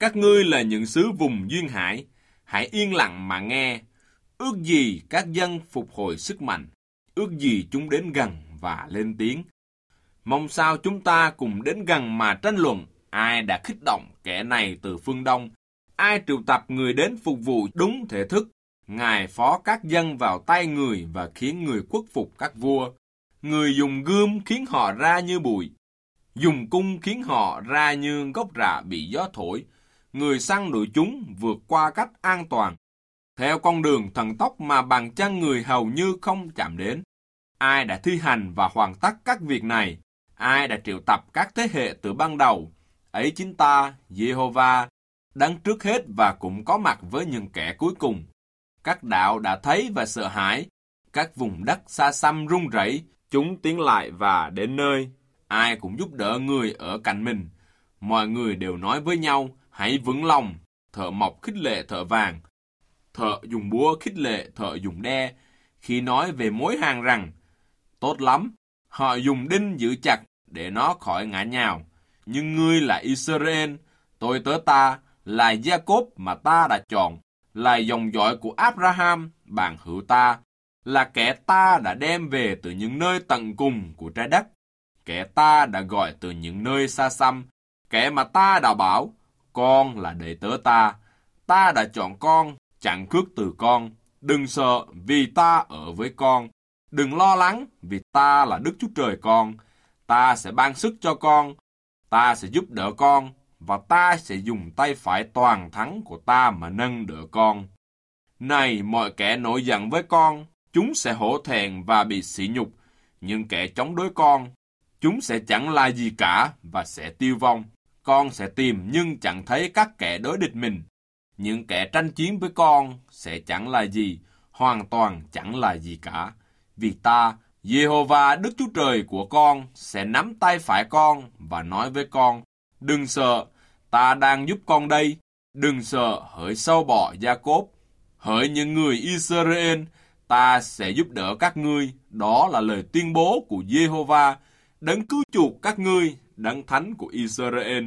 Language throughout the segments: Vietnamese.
Các ngươi là những xứ vùng duyên hải, hãy yên lặng mà nghe. Ước gì các dân phục hồi sức mạnh, ước gì chúng đến gần và lên tiếng. Mong sao chúng ta cùng đến gần mà tranh luận, ai đã khích động kẻ này từ phương Đông, ai triệu tập người đến phục vụ đúng thể thức. Ngài phó các dân vào tay người và khiến người khuất phục các vua. Người dùng gươm khiến họ ra như bụi, dùng cung khiến họ ra như gốc rạ bị gió thổi. Người săn đuổi chúng vượt qua cách an toàn, theo con đường thần tốc mà bàn chân người hầu như không chạm đến. Ai đã thi hành và hoàn tất các việc này? Ai đã triệu tập các thế hệ từ ban đầu? Ấy chính ta, Giê-hô-va, đấng trước hết và cũng có mặt với những kẻ cuối cùng. Các đạo đã thấy và sợ hãi, các vùng đất xa xăm rung rẩy, chúng tiến lại và đến nơi. Ai cũng giúp đỡ người ở cạnh mình. Mọi người đều nói với nhau, hãy vững lòng. Thợ mộc khích lệ thợ vàng, thợ dùng búa khích lệ thợ dùng đe, khi nói về mối hàng rằng, tốt lắm, họ dùng đinh giữ chặt để nó khỏi ngã nhào. Nhưng ngươi là Israel, tôi tớ ta, là Gia-cốp mà ta đã chọn, là dòng dõi của Abraham, bạn hữu ta, là kẻ ta đã đem về từ những nơi tận cùng của trái đất, kẻ ta đã gọi từ những nơi xa xăm, kẻ mà ta đã bảo, con là đệ tớ ta đã chọn con, chẳng khước từ con. Đừng sợ vì ta ở với con, đừng lo lắng vì ta là Đức Chúa Trời con. Ta sẽ ban sức cho con, ta sẽ giúp đỡ con, và ta sẽ dùng tay phải toàn thắng của ta mà nâng đỡ con. Này, mọi kẻ nổi giận với con, chúng sẽ hổ thẹn và bị sỉ nhục, nhưng kẻ chống đối con, chúng sẽ chẳng là gì cả và sẽ tiêu vong. Con sẽ tìm nhưng chẳng thấy các kẻ đối địch mình. Những kẻ tranh chiến với con sẽ chẳng là gì, hoàn toàn chẳng là gì cả. Vì ta, Giê-hô-va Đức Chúa Trời của con, sẽ nắm tay phải con và nói với con, đừng sợ, ta đang giúp con đây. Đừng sợ hỡi sâu bọ Gia-cốp, hỡi những người Israel, ta sẽ giúp đỡ các ngươi. Đó là lời tuyên bố của Giê-hô-va, đấng cứu chuộc các ngươi, đấng thánh của Israel.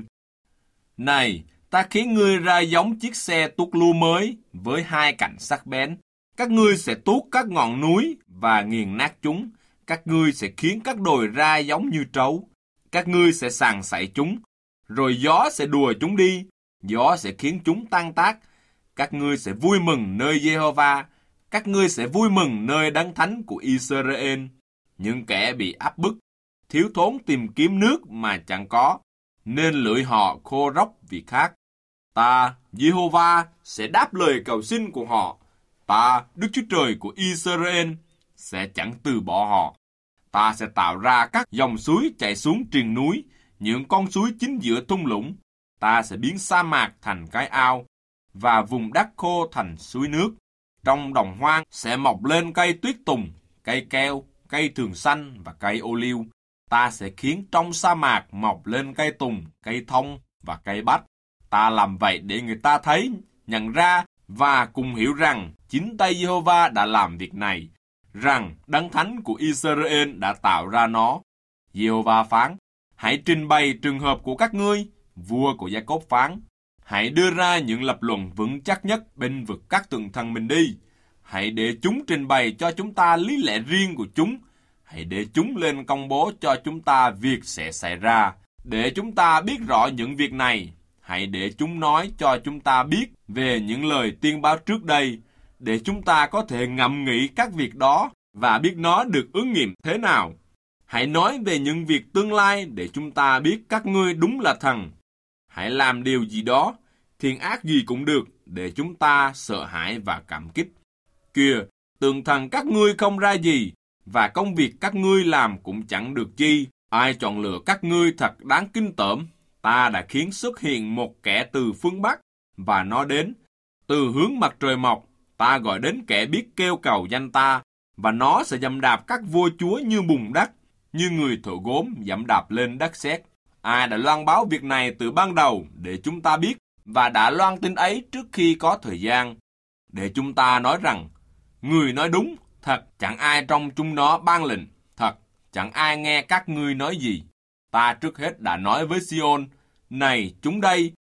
Này, ta khiến ngươi ra giống chiếc xe tuốt lưu mới với hai cạnh sắc bén. Các ngươi sẽ tuốt các ngọn núi và nghiền nát chúng. Các ngươi sẽ khiến các đồi ra giống như trấu. Các ngươi sẽ sàng sảy chúng, rồi gió sẽ đùa chúng đi. Gió sẽ khiến chúng tan tác. Các ngươi sẽ vui mừng nơi Giê-hô-va. Các ngươi sẽ vui mừng nơi đấng thánh của Israel. Những kẻ bị áp bức, thiếu thốn tìm kiếm nước mà chẳng có, nên lưỡi họ khô róc vì khát. Ta, Giê-hô-va, sẽ đáp lời cầu xin của họ. Ta, Đức Chúa Trời của Israel, sẽ chẳng từ bỏ họ. Ta sẽ tạo ra các dòng suối chảy xuống triền núi, những con suối chính giữa thung lũng. Ta sẽ biến sa mạc thành cái ao, và vùng đất khô thành suối nước. Trong đồng hoang sẽ mọc lên cây tuyết tùng, cây keo, cây thường xanh và cây ô liu. Ta sẽ khiến trong sa mạc mọc lên cây tùng, cây thông và cây bách. Ta làm vậy để người ta thấy, nhận ra và cùng hiểu rằng chính tay Giê-hô-va đã làm việc này, rằng đấng thánh của Israel đã tạo ra nó. Giê-hô-va phán, hãy trình bày trường hợp của các ngươi. Vua của Gia-cốp phán, hãy đưa ra những lập luận vững chắc nhất bênh vực các tượng thần mình đi. Hãy để chúng trình bày cho chúng ta lý lẽ riêng của chúng. Hãy để chúng lên công bố cho chúng ta việc sẽ xảy ra. Để chúng ta biết rõ những việc này, hãy để chúng nói cho chúng ta biết về những lời tiên báo trước đây, để chúng ta có thể ngẫm nghĩ các việc đó và biết nó được ứng nghiệm thế nào. Hãy nói về những việc tương lai để chúng ta biết các ngươi đúng là thần. Hãy làm điều gì đó, thiện ác gì cũng được, để chúng ta sợ hãi và cảm kích. Kìa, tượng thần các ngươi không ra gì, và công việc các ngươi làm cũng chẳng được chi. Ai chọn lựa các ngươi thật đáng kinh tởm. Ta đã khiến xuất hiện một kẻ từ phương Bắc, và nó đến. Từ hướng mặt trời mọc, ta gọi đến kẻ biết kêu cầu danh ta, và nó sẽ dẫm đạp các vua chúa như bùn đất, như người thợ gốm dẫm đạp lên đất sét. Ai đã loan báo việc này từ ban đầu để chúng ta biết, và đã loan tin ấy trước khi có thời gian, để chúng ta nói rằng, người nói đúng, thật chẳng ai trong chúng nó ban lệnh, thật chẳng ai nghe các ngươi nói gì. Ta trước hết đã nói với Sion, này chúng đây,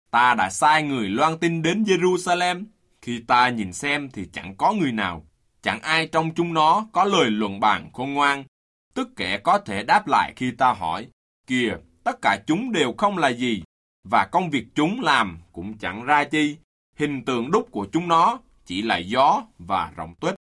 Ta đã sai người loan tin đến Jerusalem. Khi ta nhìn xem thì chẳng có người nào, chẳng ai trong chúng nó có lời luận bàn khôn ngoan. Tức kẻ có thể đáp lại khi ta hỏi, kìa, tất cả chúng đều không là gì, và công việc chúng làm cũng chẳng ra chi. Hình tượng đúc của chúng nó chỉ là gió và rỗng tuếch.